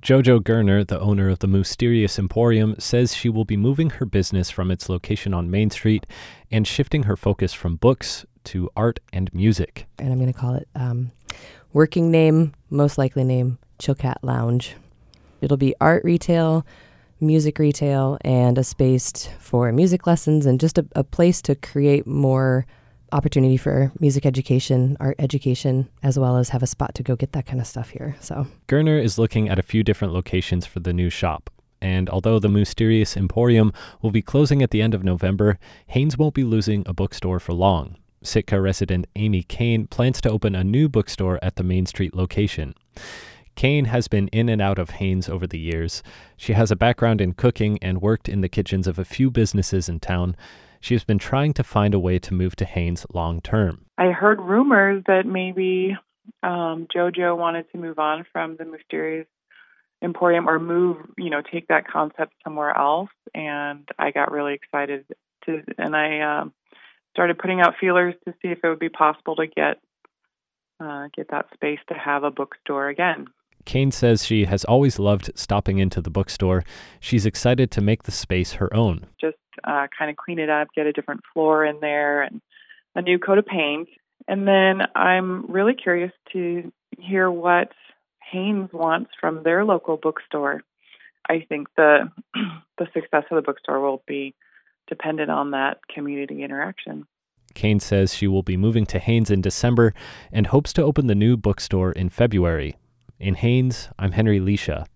Jojo Gerner, the owner of the Mysterious Emporium, says she will be moving her business from its location on Main Street and shifting her focus from books to art and music. And I'm going to call it working name, most likely name, Chilkat Lounge. It'll be art retail, music retail, and a space for music lessons and just a place to create more opportunity for music education, art education, as well as have a spot to go get that kind of stuff here. So Gerner is looking at a few different locations for the new shop. And although the Mysterious Emporium will be closing at the end of November, Hanes won't be losing a bookstore for long. Sitka resident Amy Kane plans to open a new bookstore at the Main Street location. Kane has been in and out of Hanes over the years. She has a background in cooking and worked in the kitchens of a few businesses in town. She has been trying to find a way to move to Hanes long term. I heard rumors that maybe JoJo wanted to move on from the Mysterious Emporium or take that concept somewhere else. And I got really excited and I started putting out feelers to see if it would be possible to get that space to have a bookstore again. Kane says she has always loved stopping into the bookstore. She's excited to make the space her own. Just kind of clean it up, get a different floor in there and a new coat of paint. And then I'm really curious to hear what Hanes wants from their local bookstore. I think the success of the bookstore will be dependent on that community interaction. Kane says she will be moving to Hanes in December and hopes to open the new bookstore in February. In Hanes, I'm Henry Leisha.